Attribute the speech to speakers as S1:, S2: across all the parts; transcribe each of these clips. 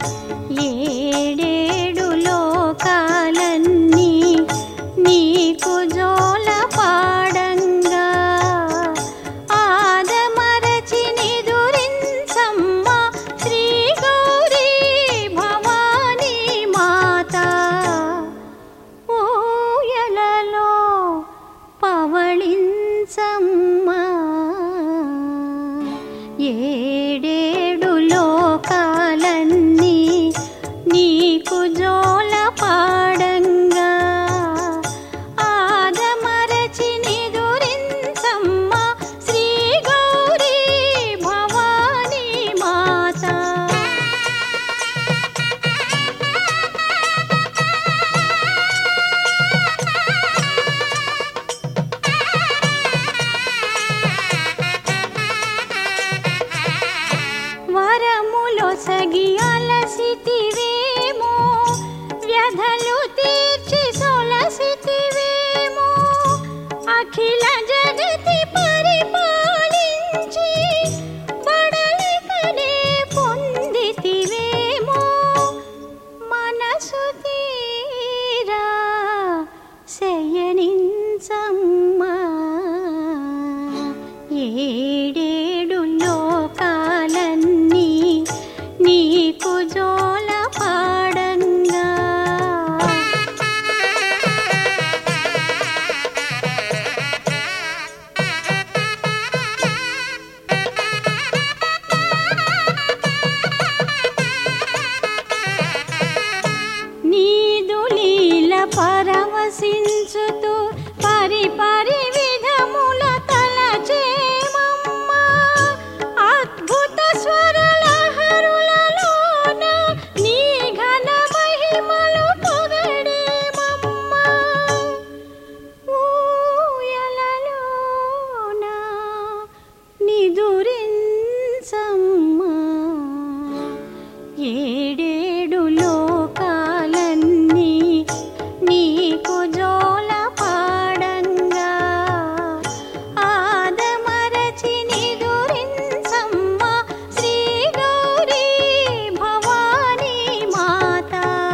S1: ఏడేడు లోకాలన్నీ నీకు జోల పాడంగా ఆదమరచి నిదురించమ్మ శ్రీ గౌరీ భవానీ మాత ఊయలలో పవళించమ్మ ఏడేడు లోకాలన్నీ నీకు జోల పాడంగా ఆదమరచి నిదురించమ్మ శ్రీ గౌరీ భవానీ మాత వరములొసగి అలసితివేమో వ్యధలు తీర్చి సొలసితివేమో అఖిల జగతి పరిపాలించి బడలికనే పొందితివేమో మనసు తీరా శయనించమ్మ ఏడేడు లోకాలన్నీ నీకు జోల పాడంగా నీదు లీల పరవశించుతూ పరిపరి విధముల తలచేమమ్మ అద్భుత స్వరలహరులలోన నీ ఘన మహిమలు పొగడేమమ్మ ఊయలలోన నిదురించమ్మ ఏడేడు లోకాలన్నీ నీకు జోల పాడంగా ఆదమరచి నిదురించమ్మ శ్రీ గౌరీ భవానీ మాత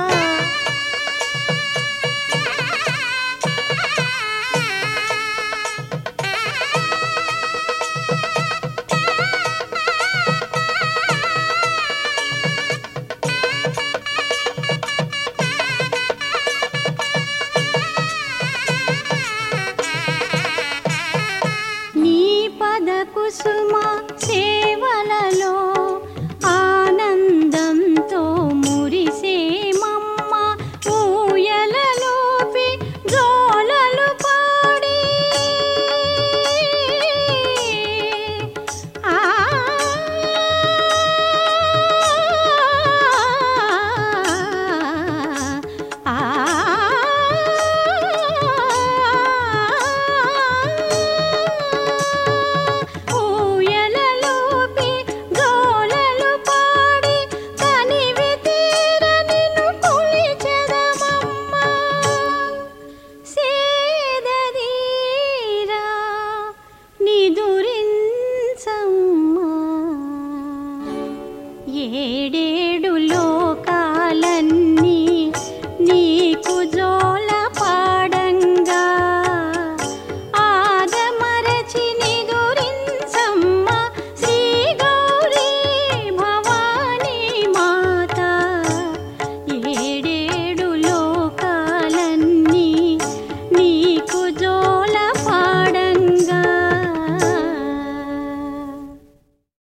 S1: నీ పద కుసుమ సేవలలో ఆనందంతో మురిసేమమ్మ ఊయలలోపి జోలలు పాడి ఆ ఆ ఊయలలోపి జోలలు పాడి కనివి తీర నిన్ను కొలిచెదమమ్మ సేదదీరా నిదురించమ్మ ఏడేడు